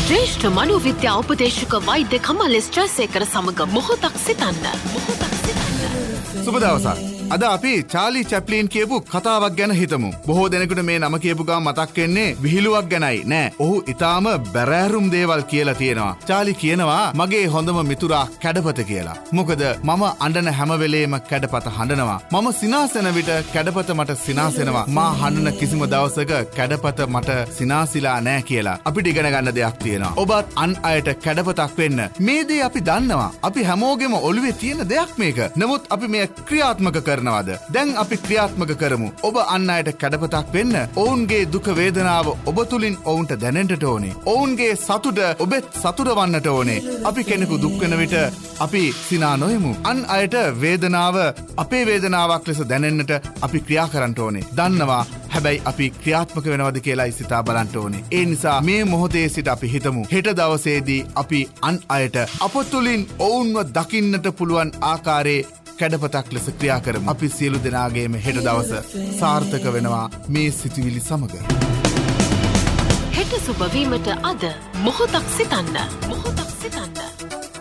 ජ්‍යෙෂ්ඨ මනෝවිද්‍යා උපදේශක වෛද්‍ය කමල් ස්ට්‍රැසේකර සමග මොහොතක් සිතන්න. සුබ දවසක්. අද අපි චාලි චැප්ලින් කියපු කතාවක් ගැන හිතමු. බොහෝ දෙනෙකුට මේ නම කියපු ගමන් මතක් වෙන්නේ විහිළුවක් ගැනයි. නෑ, ඔහු ඊටාම බැරෑරුම් දේවල් කියලා තියෙනවා. චාලි කියනවා මගේ හොඳම මිතුරා කැඩපත කියලා. මොකද මම අඬන හැම වෙලේම කැඩපත හඬනවා. මම සිනාසෙන විට කැඩපත මට සිනාසෙනවා. මා හඬන කිසිම දවසක කැඩපත මට සිනාසිලා නෑ කියලා. අපිට ඉගෙන ගන්න දෙයක් තියෙනවා. ඔබත් අන් අයට කැඩපතක් වෙන්න. මේ දේ අපි දන්නවා. අපි හැමෝගෙම ඔළුවේ තියෙන දෙයක් මේක. නමුත් අපි මේ ක්‍රියාත්මක කරනවද? දැන් අපි ක්‍රියාත්මක කරමු. ඔබ අන් අයට කැඩපතක් වෙන්න. ඔවුන්ගේ දුක වේදනාව ඔබ තුලින් ඔවුන්ට දැනෙන්නට ඕනේ. ඔවුන්ගේ සතුට ඔබත් සතුට වන්නට ඕනේ. අපි කෙනෙකු දුක් වෙන විට අපි සිනා නොයමු. අන් අයට වේදනාව අපේ වේදනාවක් ලෙස දැනෙන්නට අපි ක්‍රියා කරන්න ඕනේ. දන්නවා. හැබැයි අපි ක්‍රියාත්මක වෙනවද කියලා සිතා බලන්න ඕනේ. ඒ නිසා මේ මොහොතේ සිට අපි හිතමු. හෙට දවසේදී අපි අන් අයට අප තුලින් ඔවුන්ව දකින්නට පුළුවන් ආකාරයේ කැඩපතක් ලෙස ක්‍රියා කරමු. අපි සියලු දෙනාගේම හෙට දවස සාර්ථක වෙනවා මේ සිතුවිලි සමග. හෙට සුබ වීමට අද මොහොතක් සිතන්න. මොහොතක් සිතන්න.